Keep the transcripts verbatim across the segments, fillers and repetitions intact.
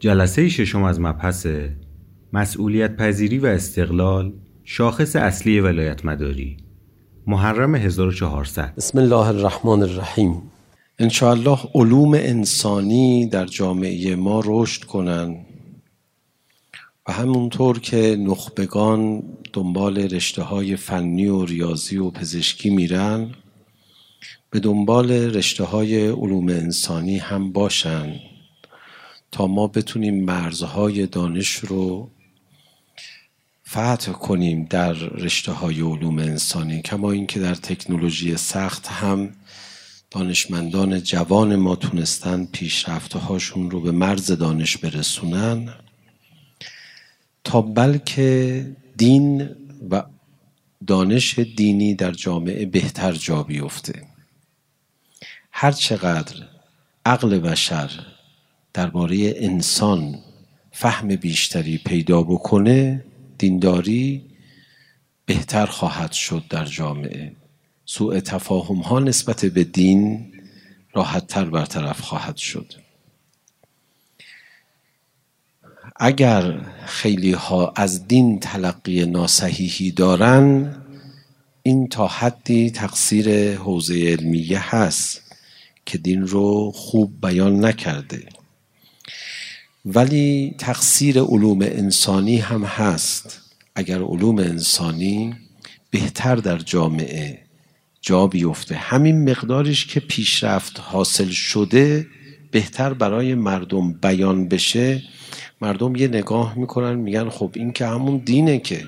جلسه ششم از مبحث مسئولیت پذیری و استقلال، شاخص اصلی ولایت مداری، محرم هزار و چهارصد. بسم الله الرحمن الرحیم. انشاءالله علوم انسانی در جامعه ما رشد کنن و همونطور که نخبگان دنبال رشته های فنی و ریاضی و پزشکی میرن، به دنبال رشته های علوم انسانی هم باشن تا ما بتونیم مرزهای دانش رو فتح کنیم در رشته های علوم انسانی. کما اینکه در تکنولوژی سخت هم دانشمندان جوان ما تونستن پیشرفته هاشون رو به مرز دانش برسونن تا بلکه دین و دانش دینی در جامعه بهتر جا بیفته. هر چقدر عقل بشر درباره انسان فهم بیشتری پیدا بکنه، دینداری بهتر خواهد شد در جامعه. سوء تفاهم ها نسبت به دین راحت تر برطرف خواهد شد. اگر خیلی ها از دین تلقی ناصحیحی دارن، این تا حدی تقصیر حوزه علمیه هست که دین رو خوب بیان نکرده، ولی تقصیر علوم انسانی هم هست. اگر علوم انسانی بهتر در جامعه جا بیفته، همین مقدارش که پیشرفت حاصل شده بهتر برای مردم بیان بشه، مردم یه نگاه میکنن میگن خب این که همون دینه، که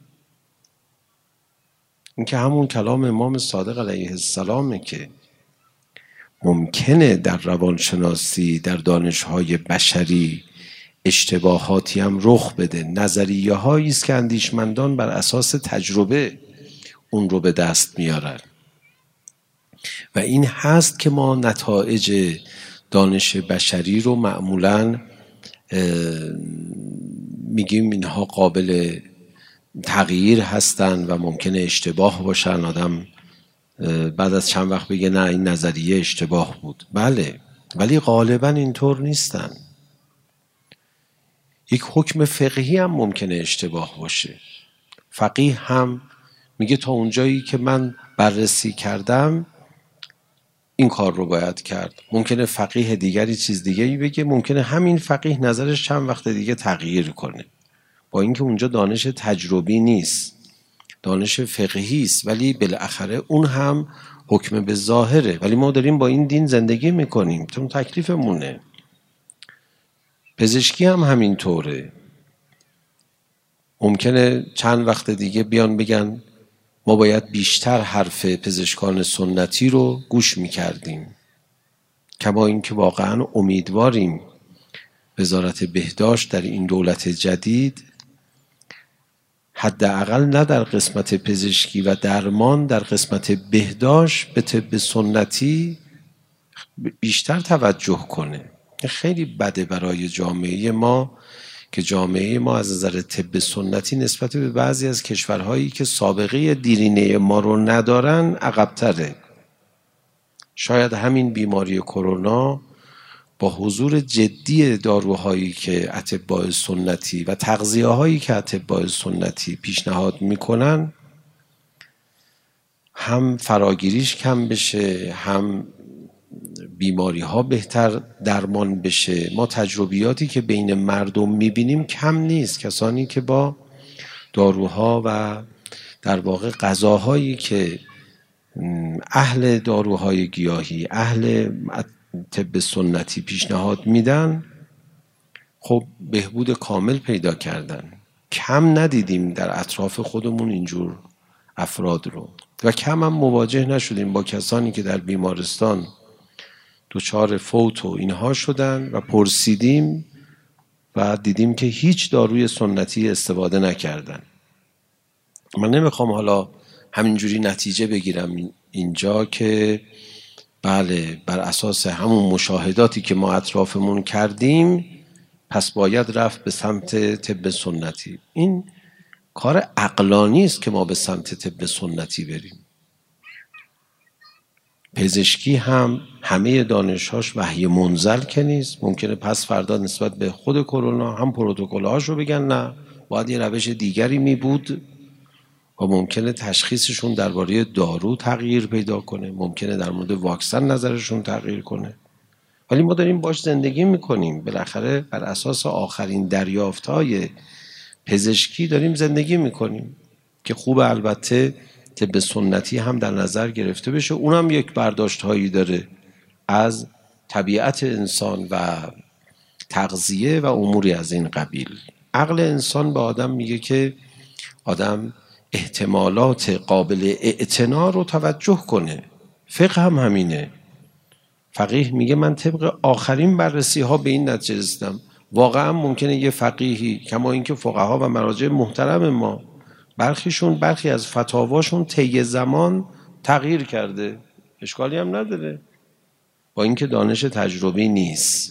این که همون کلام امام صادق علیه السلامه. که ممکنه در روانشناسی، در دانش‌های بشری اشتباهاتی هم رخ بده. نظریه هایی است که اندیشمندان بر اساس تجربه اون رو به دست میارن و این هست که ما نتایج دانش بشری رو معمولاً میگیم اینها قابل تغییر هستن و ممکنه اشتباه باشن. آدم بعد از چند وقت بگه نه این نظریه اشتباه بود. بله، ولی غالبا اینطور نیستن. یک حکم فقهی هم ممکنه اشتباه باشه. فقیه هم میگه تا اونجایی که من بررسی کردم این کار رو باید کرد. ممکنه فقیه دیگری چیز دیگری بگه، ممکنه همین فقیه نظرش چند وقت دیگه تغییر کنه، با اینکه اونجا دانش تجربی نیست، دانش فقهی است، ولی بالاخره اون هم حکم به ظاهره. ولی ما داریم با این دین زندگی میکنیم، چون تکلیفمونه. پزشکی هم همین طوره. ممکنه چند وقت دیگه بیان بگن ما باید بیشتر حرف پزشکان سنتی رو گوش میکردیم. کما اینکه واقعا امیدواریم وزارت بهداشت در این دولت جدید حداقل نه در قسمت پزشکی و درمان، در قسمت بهداشت به طب سنتی بیشتر توجه کنه. خیلی بده برای جامعه ما که جامعه ما از نظر طب سنتی نسبت به بعضی از کشورهایی که سابقه دیرینه ما رو ندارن عقب‌تره. شاید همین بیماری کرونا با حضور جدی داروهایی که اطباء سنتی و تغذیه‌هایی که اطباء سنتی پیشنهاد میکنن، هم فراگیریش کم بشه، هم بیماری ها بهتر درمان بشه. ما تجربیاتی که بین مردم میبینیم کم نیست. کسانی که با داروها و در واقع غذاهایی که اهل داروهای گیاهی، اهل طب سنتی پیشنهاد میدن، خب بهبود کامل پیدا کردن. کم ندیدیم در اطراف خودمون اینجور افراد رو و کم هم مواجه نشدیم با کسانی که در بیمارستان دچار فوت و اینها شدن و پرسیدیم و دیدیم که هیچ داروی سنتی استفاده نکردن. من نمیخوام حالا همینجوری نتیجه بگیرم اینجا که بله بر اساس همون مشاهداتی که ما اطرافمون کردیم پس باید رفت به سمت طب سنتی. این کار عقلانی است که ما به سمت طب سنتی بریم. پزشکی هم همه دانشهاش وحی منزل که نیست. ممکنه پس فردا نسبت به خود کرونا هم پروتکل‌هاش رو بگن نه، باید یه روش دیگری می بود و ممکنه تشخیصشون درباره دارو تغییر پیدا کنه، ممکنه در مورد واکسن نظرشون تغییر کنه، ولی ما داریم باش زندگی میکنیم. بالاخره بر اساس آخرین دریافت‌های پزشکی داریم زندگی میکنیم که خوب البته طب سنتی هم در نظر گرفته بشه، اونم یک برداشت هایی داره از طبیعت انسان و تغذیه و اموری از این قبیل. عقل انسان به آدم میگه که آدم احتمالات قابل اعتنا رو توجه کنه. فقه هم همینه. فقیه میگه من طبق آخرین بررسی ها به این نتیجه رسیدم. واقعا ممکنه یه فقیهی، کما اینکه فقها و مراجع محترم ما برخیشون برخی از فتاواشون طی زمان تغییر کرده، اشکالی هم نداره، با اینکه دانش تجربی نیست.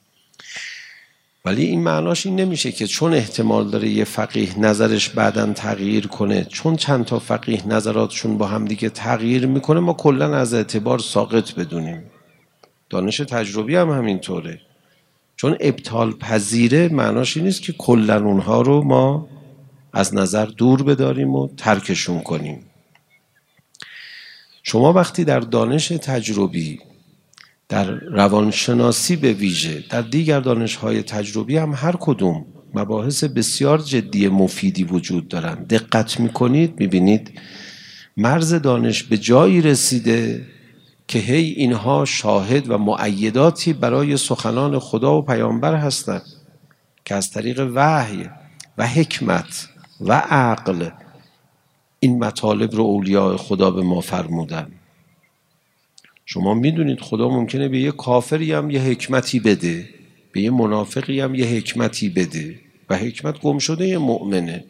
ولی این معناش این نمیشه که چون احتمال داره یه فقیه نظرش بعداً تغییر کنه، چون چند تا فقیه نظراتشون با هم دیگه تغییر میکنه، ما کلاً از اعتبار ساقط بدونیم. دانش تجربی هم همینطوره. چون ابطال پذیره معناش این نیست که کلاً اونها رو ما از نظر دور بداریم و ترکشون کنیم. شما وقتی در دانش تجربی، در روانشناسی به ویژه، در دیگر دانش‌های تجربی هم هر کدوم مباحث بسیار جدی مفیدی وجود دارن، دقت می‌کنید می‌بینید مرز دانش به جایی رسیده که هی اینها شاهد و مؤیداتی برای سخنان خدا و پیامبر هستند که از طریق وحی و حکمت و عقل این مطالب رو اولیاء خدا به ما فرمودن. شما میدونید خدا ممکنه به یه کافری هم یه حکمتی بده، به یه منافقی هم یه حکمتی بده و حکمت گم شده یه مؤمنه.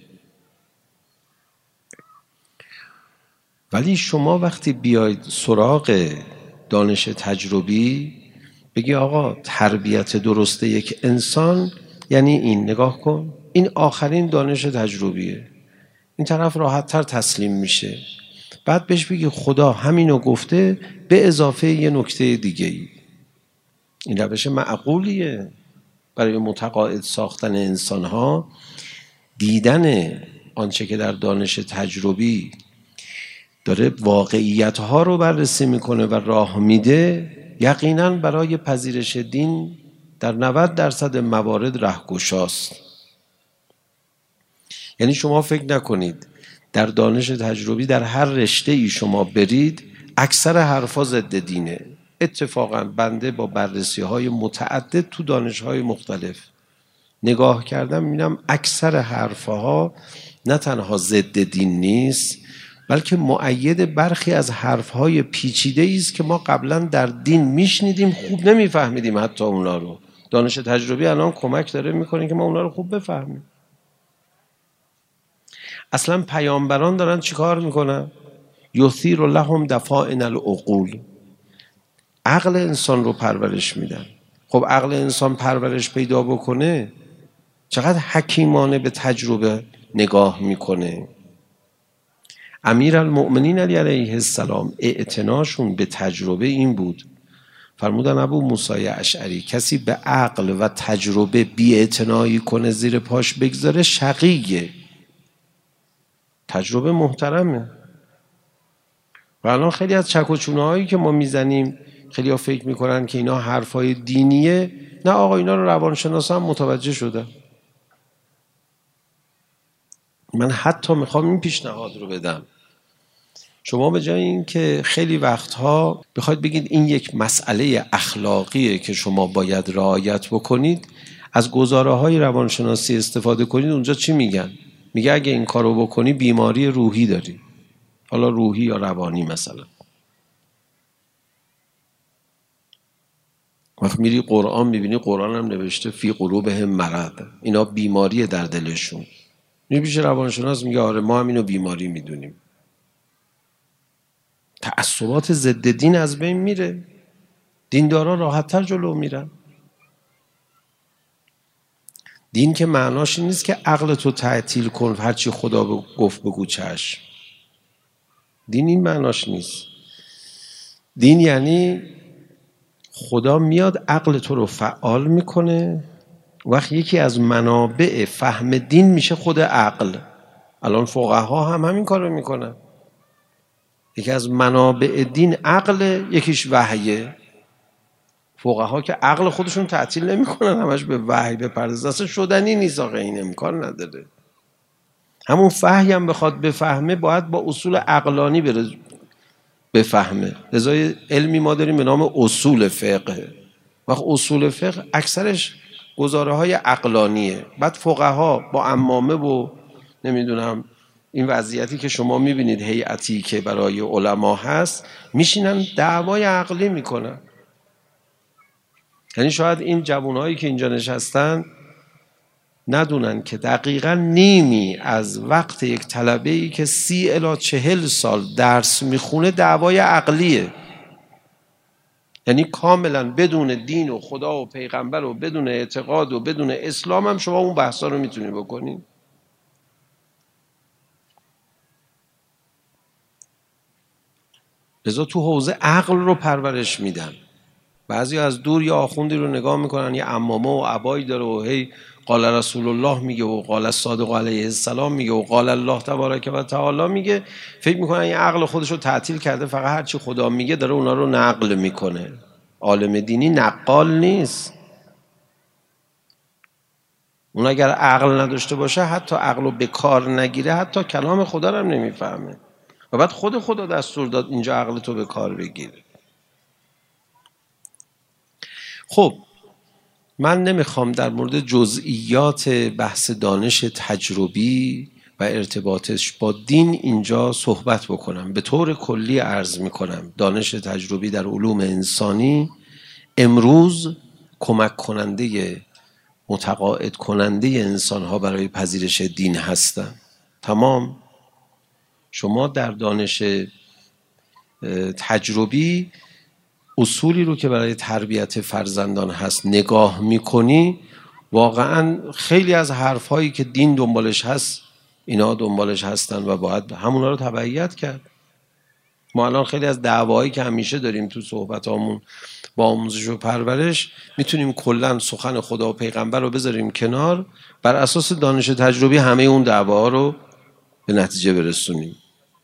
ولی شما وقتی بیاید سراغ دانش تجربی بگی آقا تربیت درسته یک انسان یعنی این، نگاه کن این آخرین دانش تجربیه، این طرف راحت تر تسلیم میشه. بعد بهش بگی خدا همینو گفته به اضافه یه نکته دیگه ای. این روش معقولیه برای متقاعد ساختن انسانها. دیدن آنچه که در دانش تجربی داره واقعیتها رو بررسی میکنه و راه میده، یقینا برای پذیرش دین در نود درصد موارد رهگشاست. یعنی شما فکر نکنید در دانش تجربی در هر رشته ای شما برید اکثر حرفا ضد دینه. اتفاقا بنده با بررسی های متعدد تو دانش های مختلف نگاه کردم، میبینم اکثر حرفها نه تنها ضد دین نیست بلکه مؤید برخی از حرفهای پیچیده ای است که ما قبلا در دین میشنیدیم خوب نمیفهمیدیم. حتی اونا رو دانش تجربی الان کمک داره میکنه که ما اونا رو خوب بفهمیم. اصلا پیامبران دارن چیکار میکنن؟ یثیر لهم دفائن العقول، عقل انسان رو پرورش میدن. خب عقل انسان پرورش پیدا بکنه چقدر حکیمانه به تجربه نگاه میکنه. امیرالمؤمنین علی علیه السلام اعتناشون به تجربه این بود، فرمودن ابو موسی اشعری کسی به عقل و تجربه بی‌اعتنایی کنه زیر پاش بگذاره شقیه. تجربه محترمه. و الان خیلی از چک و چونه هایی که ما میزنیم خیلی ها فکر میکنن که اینا حرفای دینیه. نه آقا، اینا رو روانشناسا هم متوجه شدن. من حتی میخوام این پیشنهاد رو بدم، شما به جای این که خیلی وقتها بخواید بگید این یک مسئله اخلاقیه که شما باید رعایت بکنید، از گزاره های روانشناسی استفاده کنید. اونجا چی میگن؟ میگه اگه این کارو بکنی بیماری روحی داری، حالا روحی یا روانی مثلا. وقت میری قرآن میبینی قرآن هم نوشته فی قلوبهم مرض، اینا بیماری در دلشون. میری پیش روانشناس میگه آره ما هم اینو بیماری میدونیم. تعصبات ضد دین از بین میره، دیندارا راحت‌تر جلو میرن. دین که معناش این نیست که عقل تو تعطیل کن هرچی خدا گفت بگو چشم. دین این معناش نیست. دین یعنی خدا میاد عقل تو رو فعال میکنه. وقت یکی از منابع فهم دین میشه خود عقل. الان فقها هم همین کار رو میکنن. یکی از منابع دین عقل، یکیش وحیه. فقها که عقل خودشون تعطیل نمیکنن، همش به وحی بپردازن. اصلا شدنی نیست، آقا این امکان نداره. همون فحی هم بخواد بفهمه باید با اصول عقلانی بره بفهمه. لذا علمی ما داریم به نام اصول فقه. وقت اصول فقه اکثرش گزاره های عقلانیه. بعد فقها با عمامه و نمیدونم این وضعیتی که شما میبینید هیئتی که برای علما هست، میشینن دعوای عقلی میکنن. یعنی شاید این جوانهایی که اینجا نشستن ندونن که دقیقا نیمی از وقت یک طلبه‌ای که سی الی چهل سال درس میخونه دعوای عقلیه. یعنی کاملا بدون دین و خدا و پیغمبر و بدون اعتقاد و بدون اسلام هم شما اون بحثا رو میتونی بکنین. لذا تو حوزه عقل رو پرورش میدن. بعضی از دور یا آخوندی رو نگاه میکنن، یه عمامه و عبایی داره و هی قال رسول الله میگه و قال الصادق علیه السلام میگه و قال الله تبارک و تعالی میگه، فکر میکنن این عقل خودش رو تعطیل کرده، فقط هرچی خدا میگه داره اونا رو نقل میکنه. عالم دینی نقال نیست. اون اگر عقل نداشته باشه، حتی عقل رو به کار نگیره، حتی کلام خدا رو هم نمیفهمه. و بعد خود خدا دستور داد اینجا عقل تو به کار بگیره. خب من نمیخوام در مورد جزئیات بحث دانش تجربی و ارتباطش با دین اینجا صحبت بکنم. به طور کلی عرض میکنم دانش تجربی در علوم انسانی امروز کمک کننده، متقاعد کننده انسان ها برای پذیرش دین هستن. تمام. شما در دانش تجربی اصولی رو که برای تربیت فرزندان هست نگاه میکنی، واقعا خیلی از حرفهایی که دین دنبالش هست اینا دنبالش هستن و باید همونا رو تبعیت کرد. ما الان خیلی از دعوایی که همیشه داریم تو صحبتامون با آموزش و پرورش، میتونیم کلا سخن خدا و پیغمبر رو بذاریم کنار، بر اساس دانش تجربی همه اون دعواها رو به نتیجه برسونیم.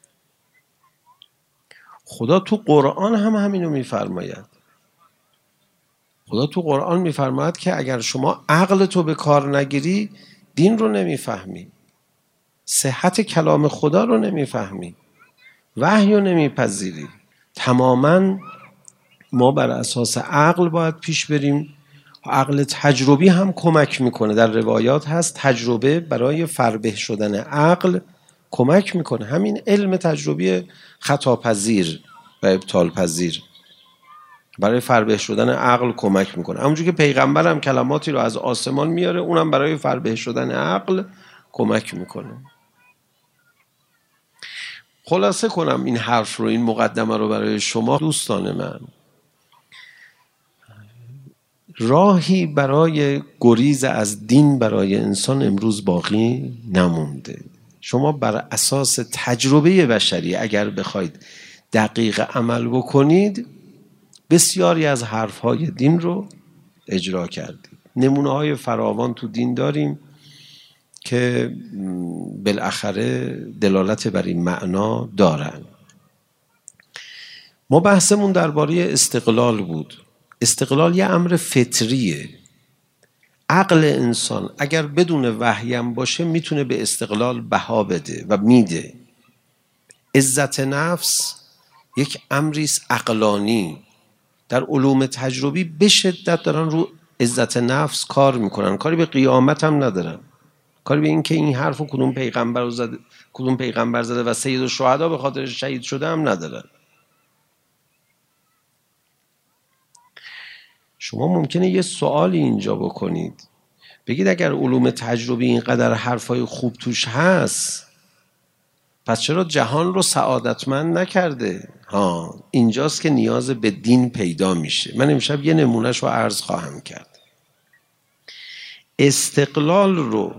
خدا تو قرآن هم همینو میفرماید. خدا تو قرآن میفرماید که اگر شما عقل تو به کار نگیری، دین رو نمیفهمی، صحت کلام خدا رو نمیفهمی، وحی رو نمیپذیری. تماما ما بر اساس عقل باید پیش بریم. عقل تجربی هم کمک میکنه. در روایات هست تجربه برای فربه شدن عقل کمک میکنه. همین علم تجربی خطاپذیر و ابطال پذیر برای فربه شدن عقل کمک میکنه. همونجور که پیغمبر هم کلماتی رو از آسمان میاره، اونم برای فربه شدن عقل کمک میکنه. خلاصه کنم این حرف رو، این مقدمه رو برای شما دوستان من. راهی برای گریز از دین برای انسان امروز باقی نمونده. شما بر اساس تجربه بشری اگر بخواید دقیق عمل بکنید، بسیاری از حرفهای دین رو اجرا کردید. نمونه های فراوان تو دین داریم که بالاخره دلالت بر این معنا دارن. ما بحثمون درباره استقلال بود. استقلال یه امر فطریه. عقل انسان اگر بدون وحی هم باشه میتونه به استقلال بها بده و میده. عزت نفس یک امریست عقلانی. در علوم تجربی به شدت دارن رو عزت نفس کار میکنن. کاری به قیامت هم ندارن. کاری به این که این حرفو کدوم پیغمبر زده، کدوم پیغمبر زده و سید الشهدا به خاطر شهید شده هم ندارن. شما ممکنه یه سوالی اینجا بکنید، بگید اگر علوم تجربی اینقدر حرفای خوب توش هست، پس چرا جهان رو سعادتمند نکرده؟ ها، اینجاست که نیاز به دین پیدا میشه. من امشب یه نمونهش رو عرض خواهم کرد. استقلال رو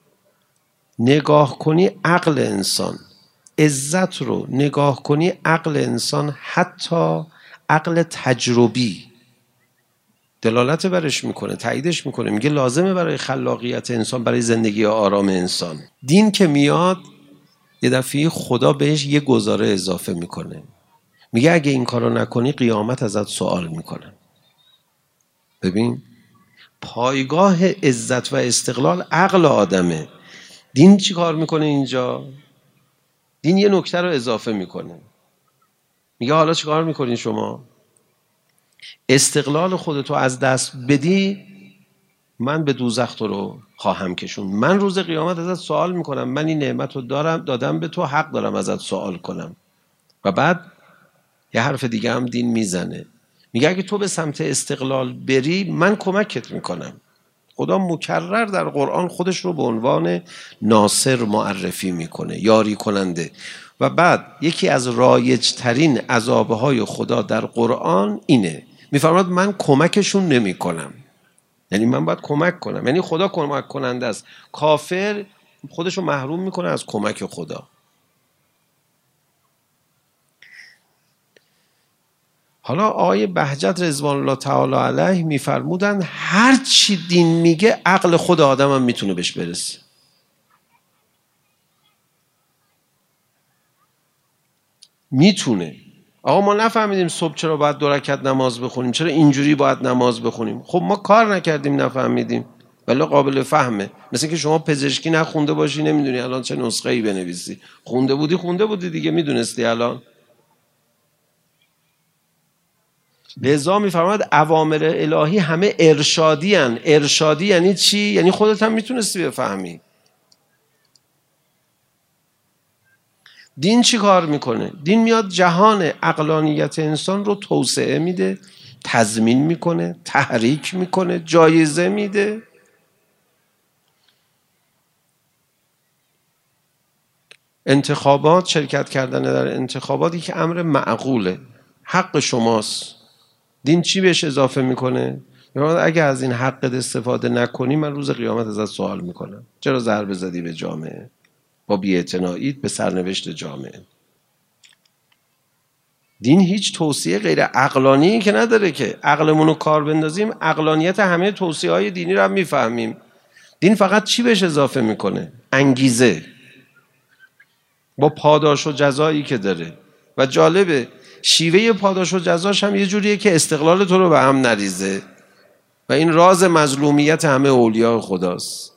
نگاه کنی عقل انسان، عزت رو نگاه کنی عقل انسان حتی عقل تجربی دلالت برش میکنه، تاییدش میکنه، میگه لازمه برای خلاقیت انسان، برای زندگی آرام انسان. دین که میاد یه دفعه خدا بهش یه گزاره اضافه میکنه، میگه اگه این کارو نکنی قیامت ازت سوال میکنه. ببین پایگاه عزت و استقلال عقل آدمه. دین چی کار میکنه اینجا؟ دین یه نکته رو اضافه میکنه، میگه حالا چی کار میکنین شما؟ استقلال خودتو از دست بدی، من به دوزخ تو رو خواهم کشون. من روز قیامت ازت سوال میکنم، من این نعمت رو دارم دادم به تو، حق دارم ازت سوال کنم. و بعد یه حرف دیگه هم دین میزنه، میگه اگه تو به سمت استقلال بری من کمکت میکنم. خدا مکرر در قرآن خودش رو به عنوان ناصر معرفی میکنه، یاری کننده. و بعد یکی از رایج ترین عذابهای خدا در قرآن اینه، میفرماد من کمکشون نمیکنم. یعنی من باید کمک کنم، یعنی خدا کمک کننده است. کافر خودشو محروم میکنه از کمک خدا. حالا آقای بهجت رضوان الله تعالی علیه میفرمودن هر چی دین میگه عقل خود آدم هم میتونه بهش برسه. میتونه. آقا ما نفهمیدیم صبح چرا باید دو رکعت نماز بخونیم، چرا اینجوری باید نماز بخونیم. خب ما کار نکردیم نفهمیدیم، ولی قابل فهمه. مثل که شما پزشکی نخونده باشی نمیدونی الان چه نسخه ای بنویسی، خونده بودی خونده بودی دیگه میدونستی الان. لذا میفرماد اوامر الهی همه ارشادی هن. ارشادی یعنی چی؟ یعنی خودت هم میتونستی بفهمی. دین چی کار میکنه؟ دین میاد جهان عقلانیت انسان رو توسعه میده، تضمین میکنه، تحریک میکنه، جایزه میده. انتخابات، شرکت کردن در انتخاباتی که امر معقوله، حق شماست. دین چی بهش اضافه میکنه؟ اگه از این حقت استفاده نکنی من روز قیامت ازت سوال میکنم، چرا ضربه زدی به جامعه با بی‌اعتناییت به سرنوشت جامعه. دین هیچ توصیه غیر عقلانی که نداره که عقلمون رو کار بندازیم عقلانیت همه توصیه های دینی رو هم میفهمیم. دین فقط چی بهش اضافه میکنه؟ انگیزه، با پاداش و جزایی که داره. و جالبه شیوه پاداش و جزاش هم یه جوریه که استقلال تو رو به هم نریزه و این راز مظلومیت همه اولیاء خداست.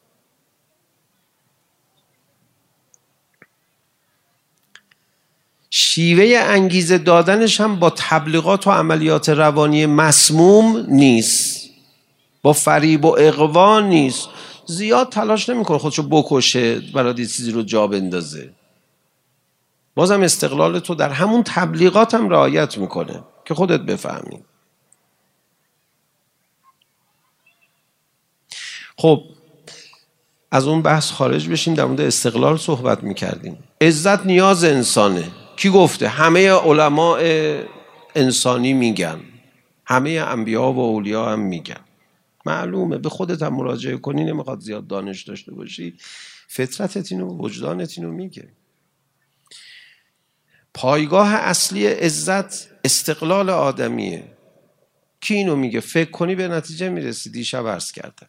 شیوه انگیزه دادنش هم با تبلیغات و عملیات روانی مسموم نیست، با فریب و اغوا نیست. زیاد تلاش نمیکنه خودشو بکشه برای چیزی رو جا بندازه. بازم استقلال تو در همون تبلیغات هم رعایت میکنه که خودت بفهمی. خب از اون بحث خارج بشیم، در مورد استقلال صحبت میکردیم. عزت نیاز انسانه. کی گفته؟ همه علماء انسانی میگن، همه انبیا و اولیا هم میگن. معلومه، به خودت هم مراجعه کنی، نمیخواد زیاد دانش داشته باشی، فطرتت اینو، وجدانت اینو میگه. پایگاه اصلی عزت استقلال آدمیه. کی اینو میگه؟ فکر کنی به نتیجه میرسی. دیشب عرض کردم.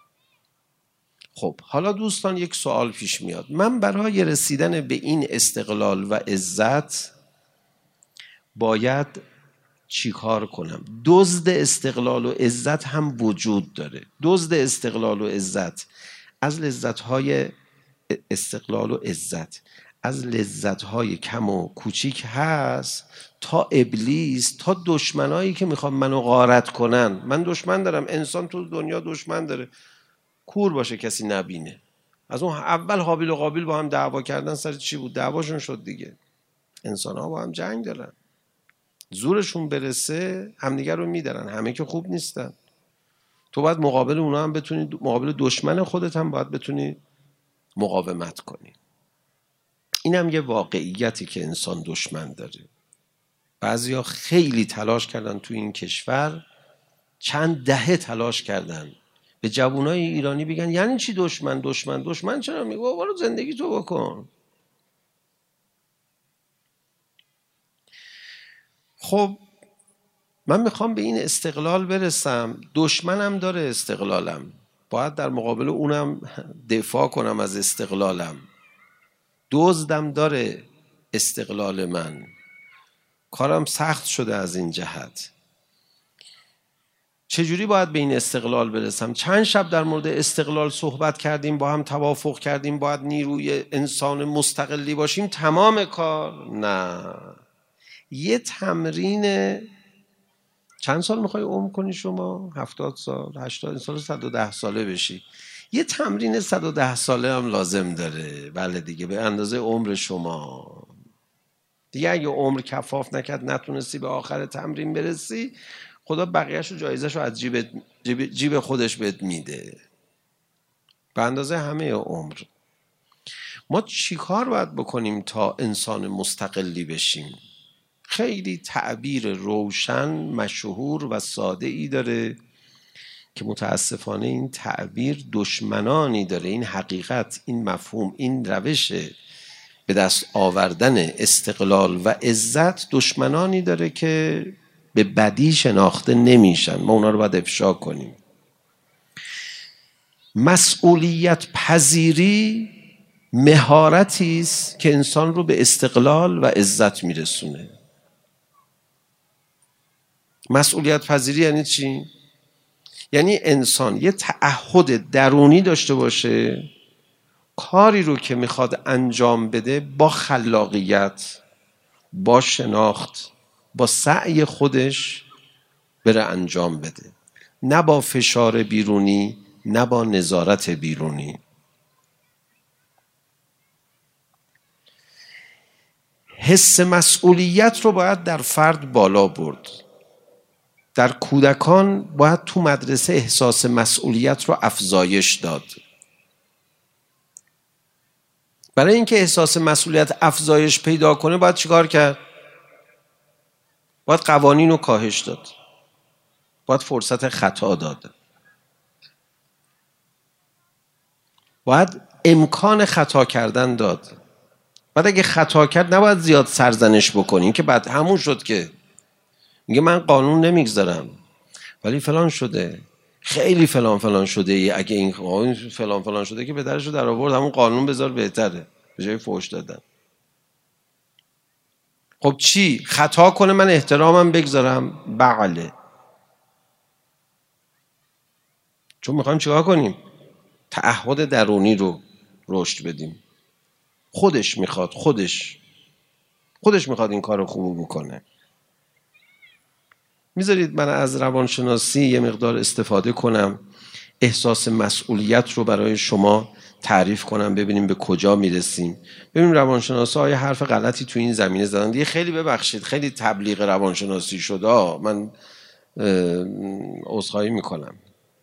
خب حالا دوستان یک سوال پیش میاد، من برای رسیدن به این استقلال و عزت باید چی کار کنم؟ دزد استقلال و عزت هم وجود داره. دزد استقلال و عزت از لذت‌های استقلال و عزت از لذت‌های کم و کوچیک هست تا ابلیس، تا دشمنایی که میخوان منو غارت کنن. من دشمن دارم، انسان تو دنیا دشمن داره، کور باشه کسی نبینه. از اون اول حابیل و قابیل با هم دعوا کردن، سر چی بود؟ دعواشون شد دیگه. انسان ها با هم جنگ دارن، زورشون برسه همدیگر رو میدارن. همه که خوب نیستن. تو باید مقابل اونا هم بتونی، مقابل دشمن خودت هم باید بتونی مقاومت کنی. این هم یه واقعیتی که انسان دشمن داره. بعضیا خیلی تلاش کردن تو این کشور، چند دهه تلاش کردن به جوانای ایرانی بگن یعنی چی دشمن؟ دشمن دشمن چرا میگه؟ برو زندگی تو بکن. خب من میخوام به این استقلال برسم، دشمنم داره استقلالم، باید در مقابل اونم دفاع کنم از استقلالم. دزدم داره استقلال من، کارم سخت شده از این جهت. چجوری باید به این استقلال برسم؟ چند شب در مورد استقلال صحبت کردیم، با هم توافق کردیم باید نیروی انسان مستقلی باشیم. تمام کار؟ نه. یه تمرین. چند سال میخوای عمر کنی شما؟ هفتاد سال، هشتاد سال، صد و ده ساله بشی. یه تمرین صد و ده ساله هم لازم داره. بله دیگه، به اندازه عمر شما دیگه. اگه عمر کفاف نکرد، نتونستی به آخر تمرین برسی، خدا بقیهش رو، جایزش رو از جیب, جیب, جیب خودش بهت میده، به اندازه همه عمر. ما چی کار باید بکنیم تا انسان مستقلی بشیم؟ خیلی تعبیر روشن، مشهور و ساده ای داره که متاسفانه این تعبیر دشمنانی داره. این حقیقت، این مفهوم، این روش به دست آوردن استقلال و عزت دشمنانی داره که به بدی شناخته نمیشن. ما اونا رو باید افشا کنیم. مسئولیت پذیری مهارتی است که انسان رو به استقلال و عزت میرسونه. مسئولیت پذیری یعنی چی؟ یعنی انسان یه تعهد درونی داشته باشه، کاری رو که میخواد انجام بده با خلاقیت، با شناخت، با سعی خودش بره انجام بده، نه با فشار بیرونی، نه با نظارت بیرونی. حس مسئولیت رو باید در فرد بالا برد. در کودکان باید تو مدرسه احساس مسئولیت رو افزایش داد. برای اینکه احساس مسئولیت افزایش پیدا کنه باید چیکار کرد؟ باید قوانین رو کاهش داد، باید فرصت خطا داد، باید امکان خطا کردن داد. بعد اگه خطا کرد نباید زیاد سرزنش بکنیم که بعد همون شد که میگه من قانون نمیگذارم ولی فلان شده، خیلی فلان فلان شده. اگه این قانون فلان فلان شده که پدرشو در آورد، همون قانون بذار بهتره به جای فحش دادن. خب چی؟ خطا کنه من احترامم بگذارم؟ بله. چون میخوایم چیکار کنیم؟ تعهد درونی رو رشد بدیم. خودش میخواد، خودش خودش میخواد این کار رو خوب بکنه. میذارید من از روانشناسی یه مقدار استفاده کنم، احساس مسئولیت رو برای شما تعریف کنم، ببینیم به کجا میرسیم. ببینیم روانشناسا های حرف غلطی تو این زمینه زدن دیگه. خیلی ببخشید، خیلی تبلیغ روانشناسی شده، من عذرخواهی میکنم.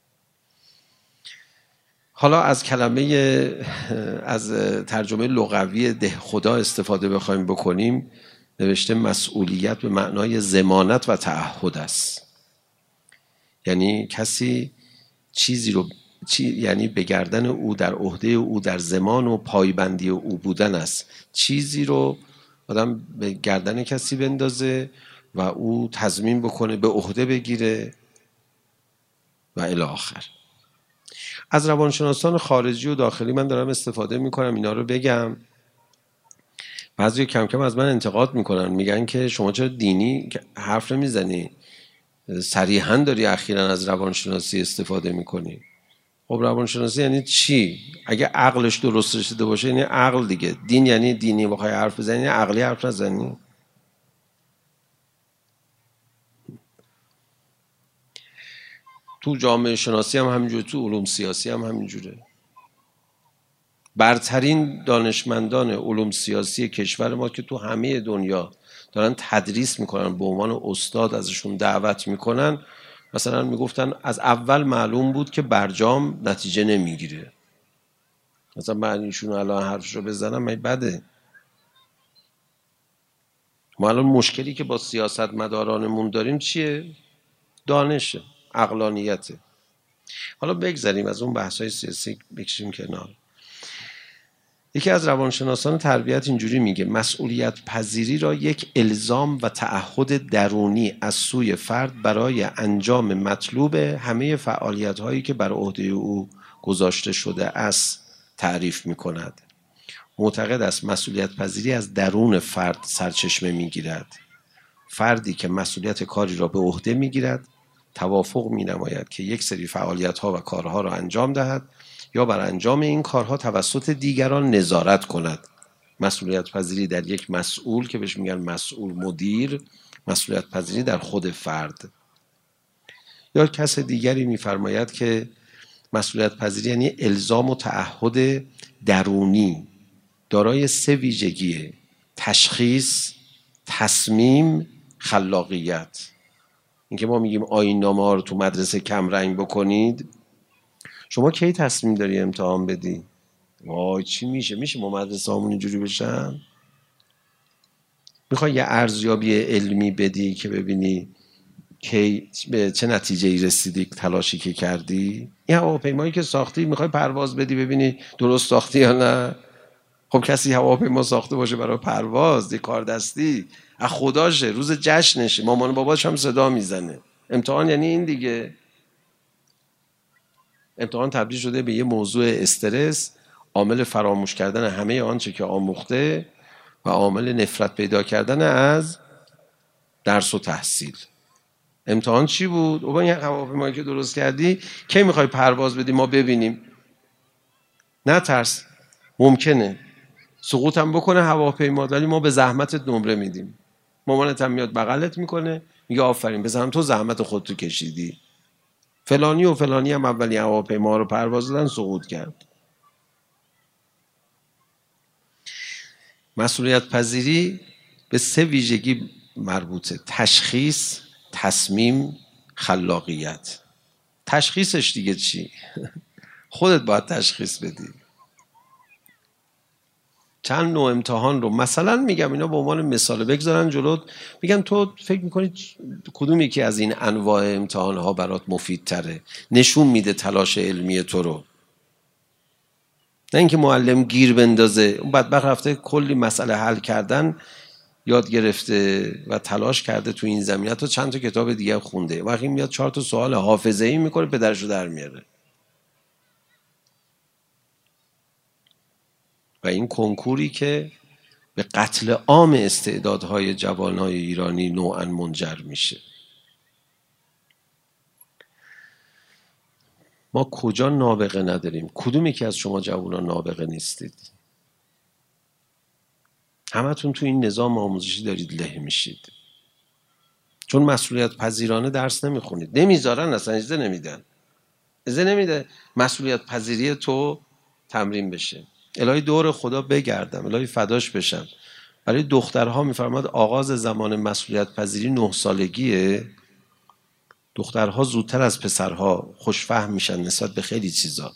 حالا از کلمه، از ترجمه لغوی ده خدا استفاده بخوایم بکنیم، نوشته مسئولیت به معنای ضمانت و تعهد است. یعنی کسی چیزی رو چی، یعنی به گردن او، در عهده او، در زمان و پایبندی او بودن است. چیزی رو آدم به گردن کسی بندازه و او تضمین بکنه، به عهده بگیره و الی آخر. از روانشناسان خارجی و داخلی من دارم استفاده میکنم اینا رو بگم. بعضی کم کم از من انتقاد میکنن، میگن که شما چرا دینی حرف نمیزنی، صریحا داری اخیراً از روانشناسی استفاده میکنی. خب روانشناسی یعنی چی؟ اگه عقلش درست رسیده باشه یعنی عقل دیگه. دین یعنی دینی بخوای حرف بزنی، عقلی حرف نزنی. تو جامعه شناسی هم همینجوره، تو علوم سیاسی هم همینجوره. برترین دانشمندان علوم سیاسی کشور ما که تو همه دنیا دارن تدریس میکنن، به عنوان استاد ازشون دعوت میکنن، مثلا میگفتن از اول معلوم بود که برجام نتیجه نمیگیره. مثلا من ایشون الان حرفش رو بزنم من بده. ما الان مشکلی که با سیاست مدارانمون داریم چیه؟ دانشه، عقلانیته. حالا بگذاریم از اون بحث‌های سیاسی، بکشیم کنار. یکی از روانشناسان تربیت اینجوری میگه مسئولیت پذیری را یک الزام و تعهد درونی از سوی فرد برای انجام مطلوب همه فعالیت هایی که بر عهده او گذاشته شده است تعریف میکند. معتقد است مسئولیت پذیری از درون فرد سرچشمه میگیرد. فردی که مسئولیت کاری را به عهده میگیرد توافق مینماید که یک سری فعالیت ها و کارها را انجام دهد یا بر انجام این کارها توسط دیگران نظارت کند. مسئولیت پذیری در یک مسئول که بهش میگن مسئول مدیر، مسئولیت پذیری در خود فرد. یا کس دیگری میفرماید که مسئولیت پذیری یعنی الزام و تعهد درونی دارای سه ویژگی: تشخیص، تصمیم، خلاقیت. اینکه ما میگیم آیین‌نامه ها رو تو مدرسه کم رنگ بکنید، شما کی تصمیم داری امتحان بدی؟ وای چی میشه؟ میشه ما مدرسه همون اینجوری بشن؟ میخوای یه ارزیابی علمی بدی که ببینی کی به چه نتیجه‌ای رسیدی، تلاشی که کردی؟ این هواپیمایی که ساختی میخوای پرواز بدی ببینی درست ساختی یا نه؟ خب کسی هواپیما ساخته باشه برای پرواز، یه کار دستی از خداشه، روز جشنشه، مامان باباش هم صدا میزنه. امتحان یعنی این دیگه. امتحان تبدیل شده به یه موضوع استرس، عامل فراموش کردن همه آنچه که آموخته و عامل نفرت پیدا کردن از درس و تحصیل. امتحان چی بود؟ او با این هواپیمایی که درست کردی کی میخوای پرواز بدی ما ببینیم؟ نه ترس، ممکنه سقوط هم بکنه هواپیما، ولی ما به زحمتت نمره میدیم. مامانت هم میاد بغلت میکنه میگه آفرین بزنم تو زحمت خودتو کشیدی. فلانی و فلانی هم اولی هواپیما رو پرواز دادن سقوط کرد. مسئولیت پذیری به سه ویژگی مربوطه: تشخیص، تصمیم، خلاقیت. تشخیصش دیگه چی؟ خودت باید تشخیص بدی. چند نوع امتحان رو مثلا میگم اینا به عنوان مثال بگذارن جلوت، میگن تو فکر میکنی کدوم یکی از این انواع امتحان ها برات مفید تره، نشون میده تلاش علمی تو رو. نه اینکه معلم گیر بندازه، اون بدبخت رفته کلی مسئله حل کردن یاد گرفته و تلاش کرده تو این زمینه، تو چند تا کتاب دیگه خونده، وقتی میاد چهار تا سوال حافظه‌ای میکنه پدرشو در میاره. و این کنکوری که به قتل عام استعدادهای جوانهای ایرانی نوعاً منجر میشه. ما کجا نابغه نداریم؟ کدوم یکی از شما جوانان نابغه نیستید؟ همتون تو این نظام آموزشی دارید له میشید، چون مسئولیت پذیرانه درس نمیخونید. نمیذارن، اصلا اجازه نمیدن، اجازه نمیده مسئولیت پذیری تو تمرین بشه. الهی دور خدا بگردم، الهی فداش بشم، برای دخترها میفرماد آغاز زمان مسئولیت پذیری نه سالگیه. دخترها زودتر از پسرها خوشفهم میشن نسبت به خیلی چیزا.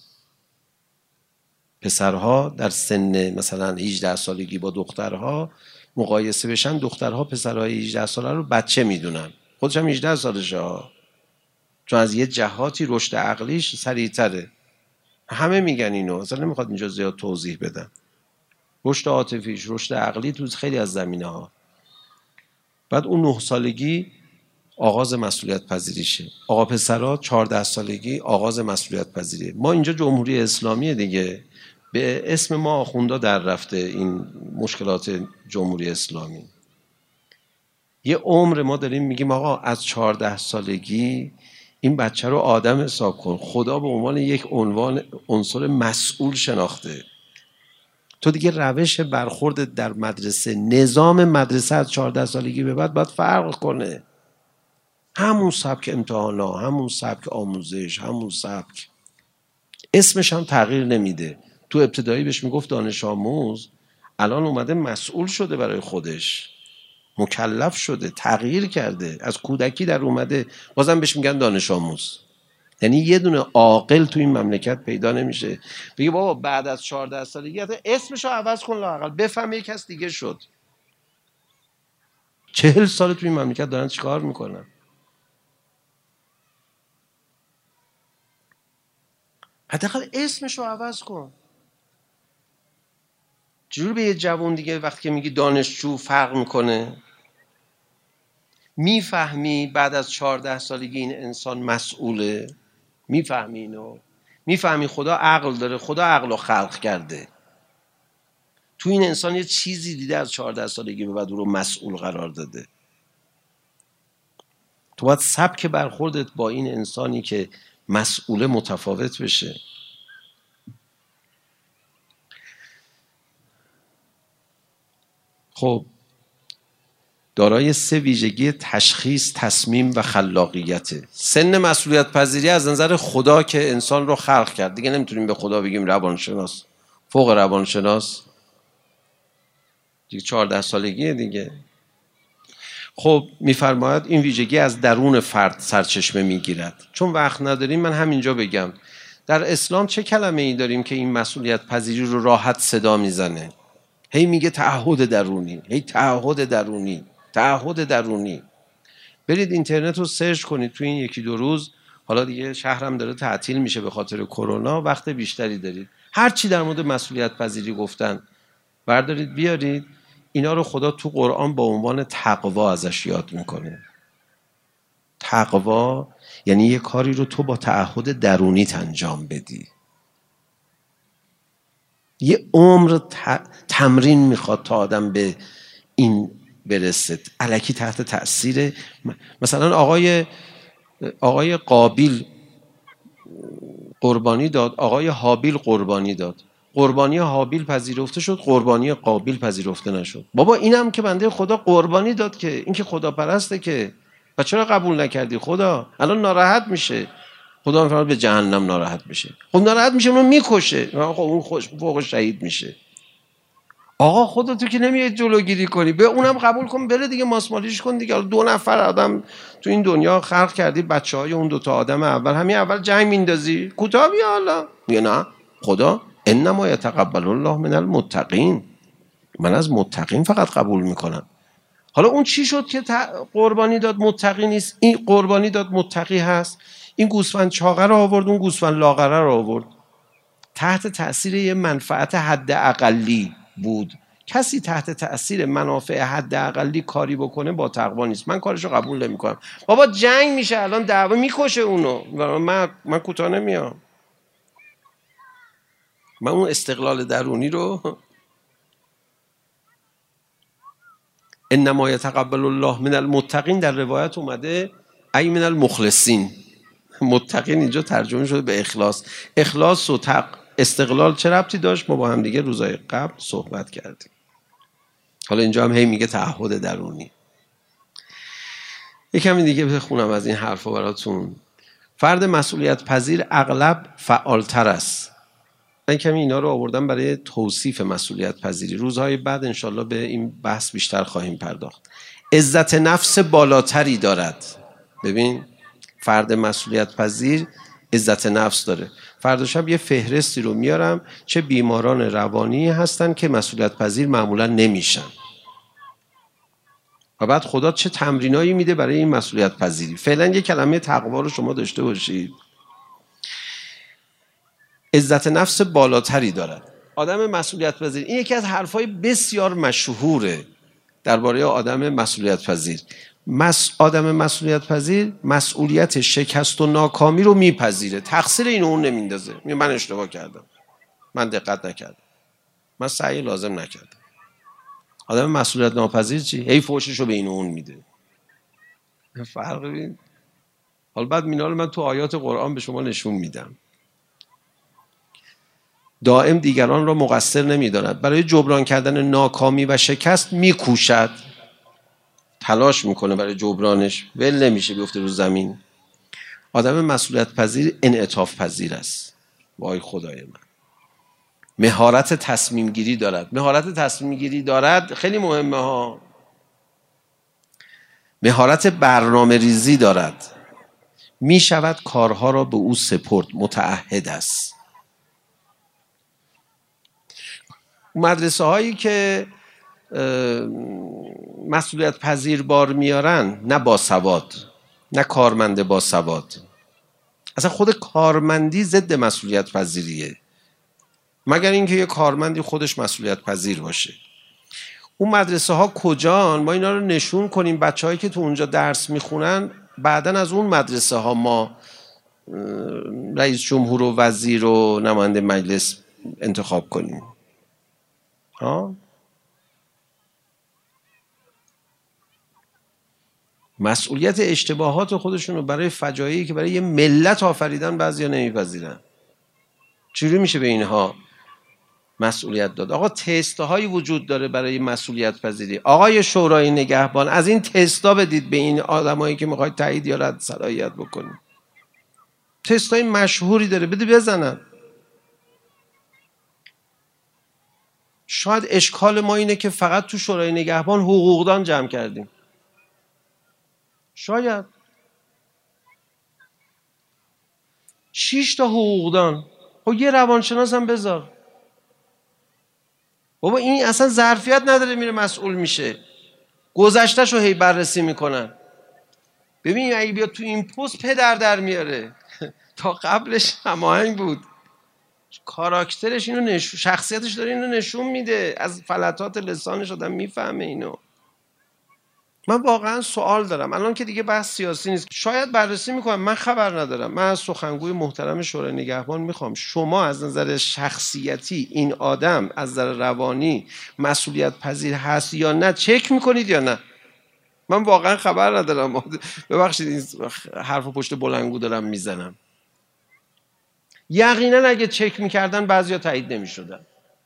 پسرها در سن مثلا هجده سالگی با دخترها مقایسه بشن، دخترها پسرهای هجده ساله رو بچه میدونن، خودش هم هجده سالشه ها، چون از یه جهاتی رشد عقلیش سریعتره. همه میگن اینو، اصلا نمیخواد اینجا زیاد توضیح بدم. رشد عاطفیش، رشد عقلی تو خیلی از زمینه ها. بعد اون نه سالگی آغاز مسئولیت پذیریشه. آقا پسرها چهارده سالگی آغاز مسئولیت پذیریه. ما اینجا جمهوری اسلامی دیگه، به اسم ما آخوندا در رفته این مشکلات جمهوری اسلامی. یه عمر ما داریم میگیم آقا از چهارده سالگی این بچه رو آدم حساب کن. خدا به عنوان یک عنوان عنصر مسئول شناخته. تو دیگه روش برخورد در مدرسه، نظام مدرسه از چهارده سالگی به بعد باید فرق کنه. همون سبک امتحانا، همون سبک آموزش، همون سبک. اسمش هم تغییر نمیده. تو ابتدایی بهش میگفت دانش آموز، الان اومده مسئول شده برای خودش، مکلف شده، تغییر کرده، از کودکی در اومده، بازم بهش میگن دانش آموز. یعنی یه دونه عاقل تو این مملکت پیدا نمیشه بگه بابا بعد از چهارده سالگی اسمشو عوض کن، لااقل بفهم یک کس دیگه شد. چهل سال تو این مملکت دارن چیکار میکنن؟ حداقل اسمشو عوض کن. چجوری به یه جوان دیگه وقتی که میگی دانشجو فرق میکنه؟ میفهمی بعد از چهارده سالگی این انسان مسئوله؟ میفهمی اینو؟ میفهمی خدا عقل داره، خدا عقل رو خلق کرده، تو این انسان یه چیزی دیده از چهارده سالگی به بعد او رو مسئول قرار داده. تو باید سبک برخوردت با این انسانی که مسئول متفاوت بشه. خب دارای سه ویژگی تشخیص، تصمیم و خلاقیته. سن مسئولیت پذیری از نظر خدا که انسان رو خلق کرد، دیگه نمیتونیم به خدا بگیم روانشناس، فوق روانشناس، دیگه چهارده سالگیه دیگه. خب میفرماید این ویژگی از درون فرد سرچشمه میگیرد. چون وقت نداریم من همینجا بگم در اسلام چه کلمه ای داریم که این مسئولیت پذیری رو راحت صدا میزنه؟ هی میگه تعهد درونی، هی تعهد درونی، تعهد درونی. برید اینترنت رو سرچ کنید تو این یکی دو روز، حالا دیگه شهرم داره تعطیل میشه به خاطر کرونا، وقت بیشتری دارید، هر چی در مورد مسئولیت پذیری گفتن بردارید بیارید. اینا رو خدا تو قرآن با عنوان تقوا ازش یاد میکنه. تقوا یعنی یه کاری رو تو با تعهد درونیت انجام بدی. یه عمر تمرین میخواد تا آدم به این برسه. الکی تحت تأثیر مثلا آقای آقای قابیل قربانی داد، آقای حابیل قربانی داد، قربانی حابیل پذیرفته شد، قربانی قابیل پذیرفته نشد. بابا اینم که بنده خدا قربانی داد، که این که خدا پرسته، که و چرا قبول نکردی خدا؟ الان ناراحت میشه، خدا میفرماد به جهنم ناراحت میشه. خب ناراحت میشه اونو میکشه، خب اون خوش فوق شهید میشه. آقا خدا تو که نمیای جلوگیری کنی، به اونم قبول کن بره دیگه، ماسمالیش کن دیگه. دو نفر آدم تو این دنیا خلق کردی، بچهای اون دو تا آدم اول، همین اول جنگ میندازی، کوتاه بیا حالا. میگه نه خدا انما یتقبل الله من المتقین، من از متقین فقط قبول میکنم. حالا اون چی شد که قربانی داد متقی نیست، این قربانی داد متقی هست؟ این گوسفند چاقه رو آورد، اون گوسفند لاغره رو آورد، تحت تأثیر یه منفعت حد اقلی بود. کسی تحت تأثیر منافع حد اقلی کاری بکنه با تقوا نیست. من کارشو قبول نمیکنم. بابا جنگ میشه الان، دعوا میکشه اونو، من من کوتاه نمیام. من اون استقلال درونی رو انما یتقبل الله من المتقین در روایت اومده ای من المخلصین. متقین اینجا ترجمه شده به اخلاص. اخلاص و تق استقلال چه ربطی داشت؟ ما با هم دیگه روزای قبل صحبت کردیم. حالا اینجا هم هی میگه تعهد درونی. یکم دیگه بخونم از این حرفا براتون. فرد مسئولیت پذیر اغلب فعالتر است. من کمی اینا رو آوردم برای توصیف مسئولیت پذیری. روزهای بعد انشالله به این بحث بیشتر خواهیم پرداخت. عزت نفس بالاتری دارد. ببین فرد مسئولیت پذیر عزت نفس داره. فردا شب یه فهرستی رو میارم چه بیماران روانی هستن که مسئولیت پذیر معمولا نمیشن، و بعد خدا چه تمرینایی میده برای این مسئولیت پذیری. فعلا یه کلمه تقوا رو شما داشته باشید. عزت نفس بالاتری دارد آدم مسئولیت پذیر. این یکی از حرفای بسیار مشهوره درباره آدم مسئولیت پذیر. مس... آدم مسئولیت پذیر مسئولیت شکست و ناکامی رو میپذیره، تقصیر اینو اون نمیندازه. میگه من اشتباه کردم، من دقت نکردم، من سعی لازم نکردم. آدم مسئولیت ناپذیر چی؟ هی فوشش رو به اینو اون میده. فرق ببین. حالا بعد مینا رو من تو آیات قرآن به شما نشون میدم. دائم دیگران را مقصر نمیداند، برای جبران کردن ناکامی و شکست میکوشد، تلاش میکنه برای جبرانش، ول نمیشه بیفته رو زمین. آدم مسئولیت پذیر انعطاف پذیر است. وای خدای من. مهارت تصمیم گیری دارد. مهارت تصمیم گیری دارد خیلی مهمه ها. مهارت برنامه ریزی دارد. میشود کارها را به او سپرد. متعهد است. مدرسه هایی که مسئولیت پذیر بار میارن، نه با سواد، نه کارمند با سواد. اصلا خود کارمندی ضد مسئولیت پذیریه. مگر اینکه یه کارمندی خودش مسئولیت پذیر باشه. اون مدرسه ها کجان؟ ما اینا رو نشون کنیم. بچه‌هایی که تو اونجا درس میخونن بعداً از اون مدرسه ها ما رئیس جمهور و وزیر و نماینده مجلس انتخاب کنیم. ها؟ مسئولیت اشتباهات خودشون رو برای فجایعی که برای یه ملت آفریدن بعضیا نمیپذیرن. چجوری میشه به اینها مسئولیت داد؟ آقا تست‌هایی وجود داره برای مسئولیت پذیری. آقای شورای نگهبان، از این تستا بدید به این آدمایی که میخواید تایید یا رد صلاحیت بکنید. تستای مشهوری داره، بده بزنن. شاید اشکال ما اینه که فقط تو شورای نگهبان حقوقدان جمع کردیم. شاید شش تا حقوقدان. خب یه روانشناس هم بذار. بابا این اصلا ظرفیت نداره میره مسئول میشه. گذشتهشو هی بررسی میکنن. ببین اگه بیاد تو این پست پدر در میاره. تا قبلش هماهنگ بود. کاراکترش اینو نشون، شخصیتش داره اینو نشون میده. از فلتات لسانش آدم میفهمه اینو. من واقعا سوال دارم. الان که دیگه بحث سیاسی نیست. شاید بررسی میکنم، من خبر ندارم. من از سخنگوی محترم شورای نگهبان میخوام شما از نظر شخصیتی این آدم از نظر روانی مسئولیت پذیر هست یا نه چک میکنید یا نه. من واقعا خبر ندارم. ببخشید این حرف پشت بلنگو دارم میزنم. یقینا اگه چک میکردن بعضیا تایید نمیشدن.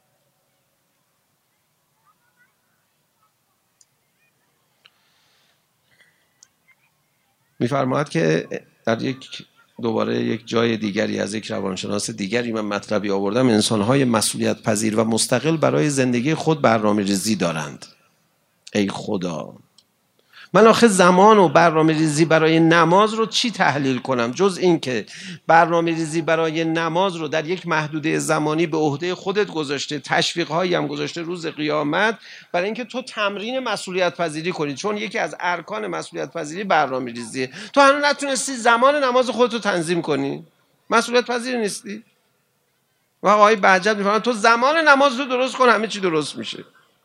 میفرماید که در یک دوباره یک جای دیگری از یک روانشناس دیگری من مطلبی آوردم، انسان‌های مسئولیت پذیر و مستقل برای زندگی خود برنامه‌ریزی دارند. ای خدا، من آخه زمان و برنامه‌ریزی برای نماز رو چی تحلیل کنم جز این که برنامه‌ریزی برای نماز رو در یک محدوده زمانی به عهده خودت گذاشته، تشویق‌هایی هم گذاشته روز قیامت برای اینکه تو تمرین مسئولیت پذیری کنی، چون یکی از ارکان مسئولیت پذیری برنامه‌ریزیه. تو هنوز نتونستی زمان نماز خودت رو تنظیم کنی، مسئولیت پذیر نیستی. و آقای بهجت می‌فرماید تو زمان نماز رو درست کن، همه چی درست میشه.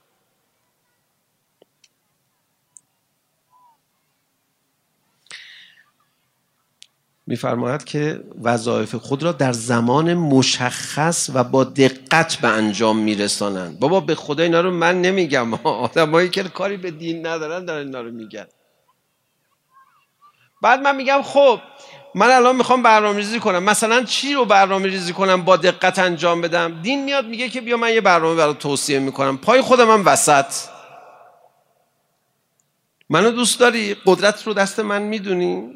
می‌فرماید که وظایف خود را در زمان مشخص و با دقت به انجام میرسانند. بابا به خدا اینا رو من نمیگم، آدمایی که کاری به دین ندارن دارن اینا رو میگن. بعد من میگم خب من الان میخوام برنامه‌ریزی کنم، مثلا چی رو برنامه‌ریزی کنم با دقت انجام بدم؟ دین میاد میگه که بیا من یه برنامه برات توصیه میکنم، پای خودم هم وسط. منو دوست داری؟ قدرت رو دست من میدونی؟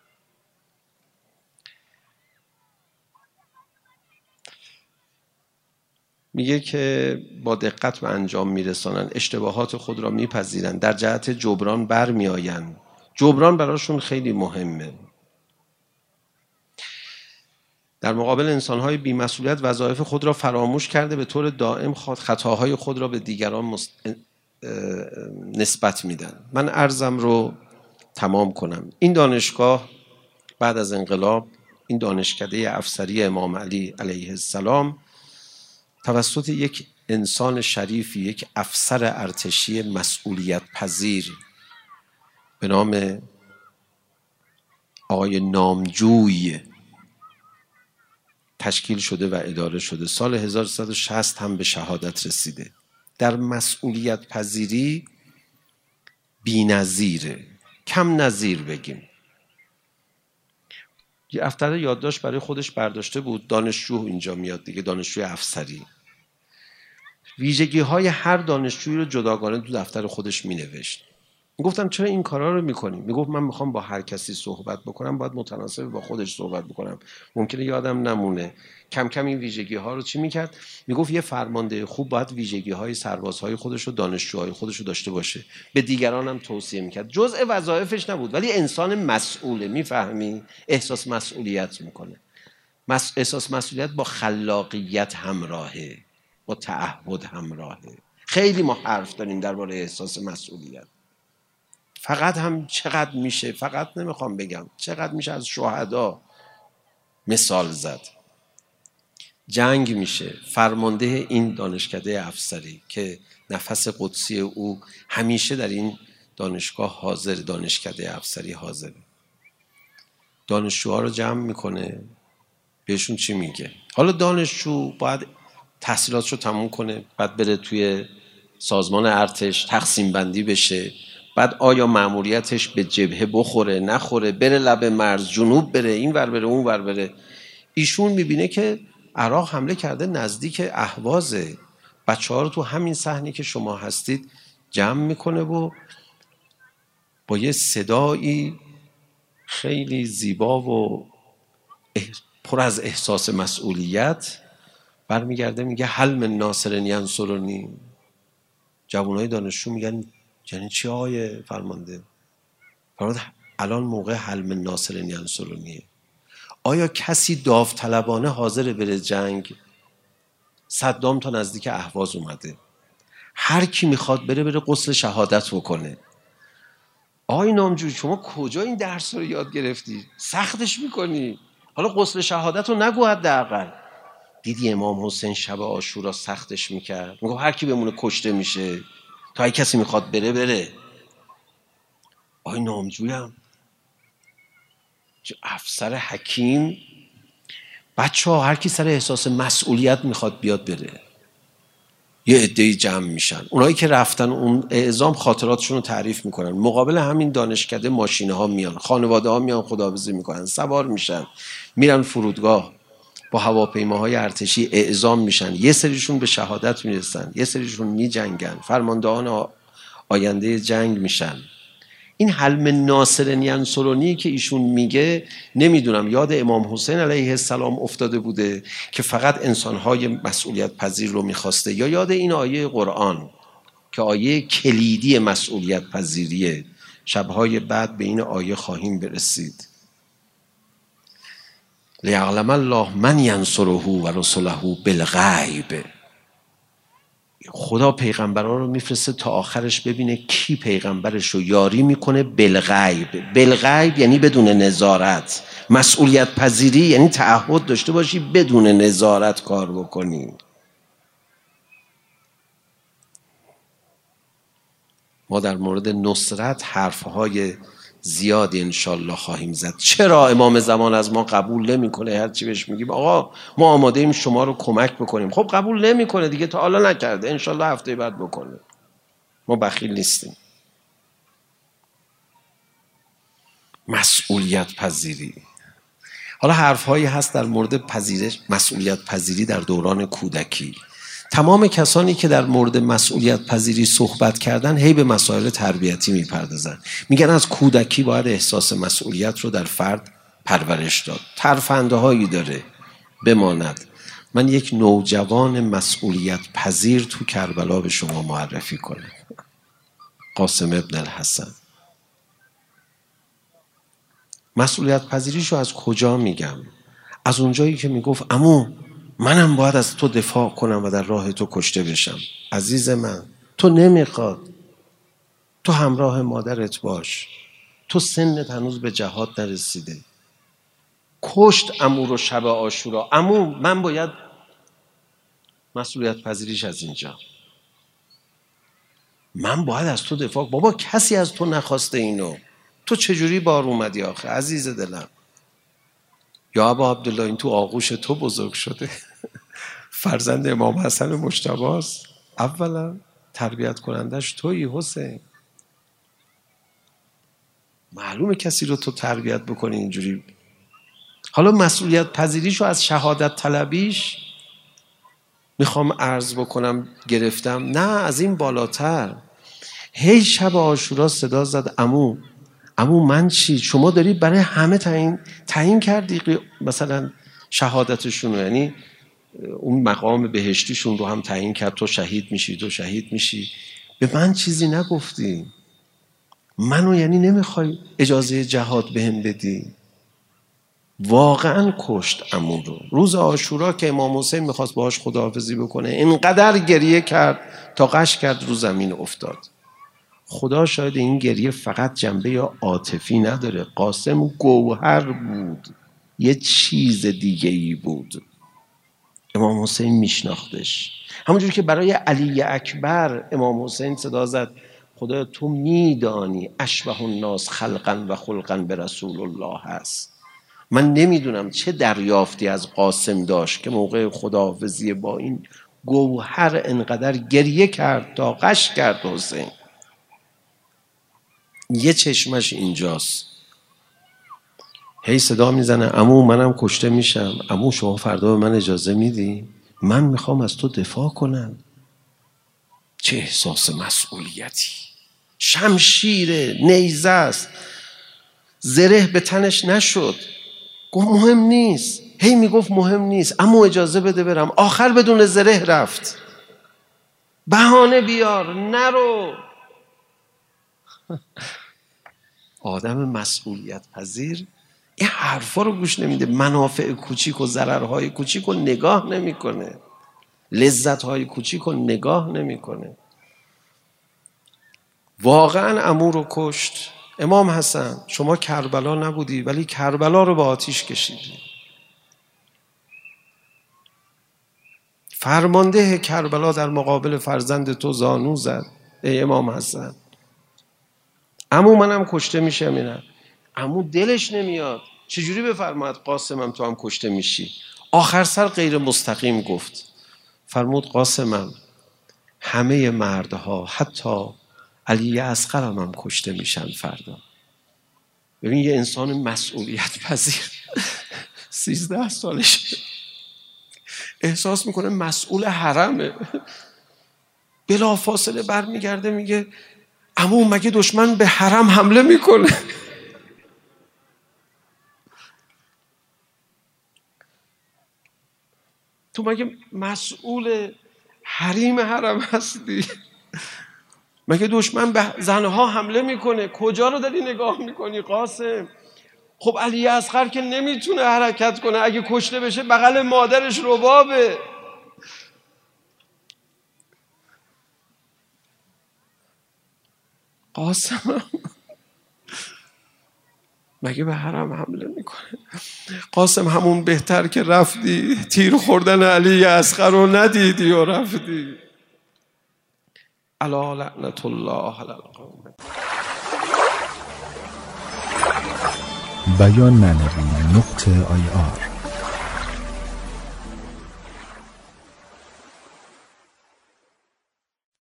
میگه که با دقت به انجام میرسانن، اشتباهات خود را میپذیرن، در جهت جبران برمیآین. جبران براشون خیلی مهمه. در مقابل انسان‌های بی‌مسئولیت وظایف خود را فراموش کرده به طور دائم خطاهای خود را به دیگران مست... نسبت میدن. من عرضم رو تمام کنم. این دانشگاه بعد از انقلاب، این دانشکده افسری امام علی علیه السلام توسط یک انسان شریفی، یک افسر ارتشی مسئولیت پذیر به نام آقای نامجوی تشکیل شده و اداره شده. سال هزار و سیصد و شصت هم به شهادت رسیده. در مسئولیت پذیری بی‌نظیره، کم نظیر بگیم. یه دفتر یادداشت برای خودش برداشته بود. دانشجو اینجا میاد دیگه، دانشجوی افسری. ویژگی های هر دانشجویی رو جداگانه تو دفتر خودش می نوشت. گفتم چرا این کارا رو میکنیم؟ میگفت من میخوام با هر کسی صحبت بکنم باید متناسب با خودش صحبت بکنم، ممکنه یادم نمونه. کم کم این ویژگی ها رو چی میکرد؟ میگفت یه فرمانده خوب باید ویژگی های سربازهای خودش و دانشجوهای خودش رو داشته باشه. به دیگران هم توصیه میکرد. جزء وظایفش نبود ولی انسان مسئوله. میفهمی؟ احساس مسئولیت میکنه. مس... احساس مسئولیت با خلاقیت همراهه، با تعهد همراهه. خیلی ما حرف داریم درباره احساس مسئولیت. فقط هم چقدر میشه، فقط نمیخوام بگم چقدر میشه از شهدا مثال زد. جنگ میشه، فرمانده این دانشکده افسری که نفس قدسی او همیشه در این دانشگاه حاضر، دانشکده افسری حاضره. دانشجوها رو جمع میکنه، بهشون چی میگه؟ حالا دانشجو باید تحصیلاتشو تموم کنه، بعد بره توی سازمان ارتش تقسیم بندی بشه، بعد آیا مأموریتش به جبهه بخوره نخوره، بره لب مرز، جنوب بره، این ور بره اون ور بره. ایشون میبینه که عراق حمله کرده نزدیک اهوازه، بچه ها رو تو همین صحنه که شما هستید جمع میکنه و با یه صدایی خیلی زیبا و پر از احساس مسئولیت برمیگرده میگه هل من ناصر ینصرنی. جوانای دانشجو میگن یعنی چی آقای فرمانده؟ فرمانده الان موقع هل من ناصر ینصرنیه. آیا کسی داوطلبانه حاضر بره جنگ؟ صدام تا نزدیک اهواز اومده، هر کی میخواد بره بره غسل شهادت بکنه. آقای نامجو شما کجا این درس رو یاد گرفتی؟ سختش میکنی. حالا غسل شهادت رو نگو حداقل. دیدی امام حسین شب عاشورا سختش میکرد، میگه هر کی بمونه کشته میشه، تا هر کسی میخواد بره بره. آقای نامجویم افسر حکیم، بچه ها هر کی سر احساس مسئولیت میخواد بیاد بره. یه عده‌ای جمع میشن، اونایی که رفتن اون اعزام خاطراتشون رو تعریف میکنن، مقابل همین دانشکده ماشینه ها میان، خانواده ها میان خداحافظی میکنن، سوار میشن میرن فرودگاه، با هواپیماهای ارتشی اعزام میشن، یه سریشون به شهادت میرسن، یه سریشون میجنگن، فرماندهان آینده جنگ میشن. این حلم ناصر ینصرنی که ایشون میگه، نمیدونم یاد امام حسین علیه السلام افتاده بوده که فقط انسانهای مسئولیت پذیر رو میخواسته، یا یاد این آیه قرآن که آیه کلیدی مسئولیت پذیریه. شبهای بعد به این آیه خواهیم برسید. لیعلم الله من ینصره و رسله بالغیب. خدا پیغمبران رو میفرسته تا آخرش ببینه کی پیغمبرش رو یاری میکنه بالغیب. بالغیب یعنی بدون نظارت. مسئولیت پذیری یعنی تعهد داشته باشی بدون نظارت کار بکنی. ما در مورد نصرت حرفهای زیادی انشالله خواهیم زد. چرا امام زمان از ما قبول نمیکنه؟ هر چی بهش میگیم آقا ما آماده ایم شما رو کمک بکنیم، خب قبول نمیکنه دیگه، تا حالا نکرده، انشالله هفته بعد بکنه. ما بخیل نیستیم. مسئولیت پذیری. حالا حرفهایی هست در مورد پذیرش مسئولیت پذیری در دوران کودکی. تمام کسانی که در مورد مسئولیت پذیری صحبت کردن هی به مسائل تربیتی میپردازن، میگن از کودکی باید احساس مسئولیت رو در فرد پرورش داد. ترفنده هایی داره بماند. من یک نوجوان مسئولیت پذیر تو کربلا به شما معرفی کنم، قاسم ابن الحسن. مسئولیت پذیریشو از کجا میگم؟ از اونجایی که میگفت عمو منم باید از تو دفاع کنم و در راه تو کشته بشم. عزیز من تو نمیخواد، تو همراه مادرت باش، تو سنت هنوز به جهاد نرسیده. کشت عمو رو شب عاشورا. عمو من باید، مسئولیت پذیریش از اینجا، من باید از تو دفاع. بابا کسی از تو نخواسته اینو، تو چجوری بار اومدی آخه عزیز دلم؟ یا ابا عبدالله این تو آغوش تو بزرگ شده. فرزند امام حسن مجتبی است، اولا تربیت کنندش تویی حسین. معلومه کسی رو تو تربیت بکنی اینجوری. حالا مسئولیت پذیریشو از شهادت طلبیش میخوام عرض بکنم گرفتم، نه از این بالاتر. هی شب عاشورا صدا زد عمو عمو من چی؟ شما داری برای همه تعیین تعیین کردی مثلا شهادتشون رو، یعنی اون مقام بهشتیشون رو هم تعیین کرد، تو شهید میشی تو شهید میشی، به من چیزی نگفتی؟ منو یعنی نمیخوای اجازه جهاد بهم بدی؟ واقعا کشت عمو رو. روز عاشورا که امام حسین میخواست باهاش خداحافظی بکنه اینقدر گریه کرد تا غش کرد رو زمین افتاد. خدا شاید این گریه فقط جنبه یا عاطفی نداره، قاسم گوهر بود، یه چیز دیگه ای بود. امام حسین میشناختش. همونجور که برای علی اکبر امام حسین صدا زد خدا تو میدانی اشبه الناس خلقا و خلقا به رسول الله هست. من نمیدونم چه دریافتی از قاسم داشت که موقع خداحافظی با این گوهر انقدر گریه کرد تا غش کرد حسین. یه چشمش اینجاست، هی صدا میزنه عمو منم کشته میشم، عمو شما فردا به من اجازه میدی؟ من میخوام از تو دفاع کنم. چه احساس مسئولیتی، شمشیر نیزه است، زره به تنش نشد، گفت مهم نیست، هی میگفت مهم نیست، عمو اجازه بده برم. آخر بدون زره رفت، بهانه بیار نرو. آدم مسئولیت پذیر این حرفا رو گوش نمیده، منافع کوچیک و ضررهای کوچیک رو نگاه نمیکنه، لذتهای کوچیک رو نگاه نمیکنه. واقعا عمو رو کشت. امام حسن شما کربلا نبودی ولی کربلا رو با آتیش کشیدی. فرمانده کربلا در مقابل فرزند تو زانو زد. ای امام حسن عمو منم کشته میشم. اینا عمو دلش نمیاد، چجوری بفرماید قاسمم تو هم کشته میشی؟ آخر سر غیر مستقیم گفت، فرمود قاسمم همه مردها حتی علی اصغرم هم کشته میشن فردا. ببین یه انسان مسئولیت پذیر سیزده سالشه احساس میکنه مسئول حرمه، بلا فاصله برمیگرده میگه عمو مگه دشمن به حرم حمله میکنه؟ تو مگه مسئول حریم حرم هستی؟ مگه دشمن به زنها حمله میکنه؟ کجا رو داری نگاه میکنی قاسم؟ خب علی اصغر که نمیتونه حرکت کنه، اگه کشته بشه بغل مادرش ربابه. قاسم مگه به حرم حمله میکنه؟ قاسم همون بهتر که رفتی تیر خوردن علی اصغر رو ندیدی و رفتی. الا لعنت الله علی القوم. بیان معنوی نقطه آی آر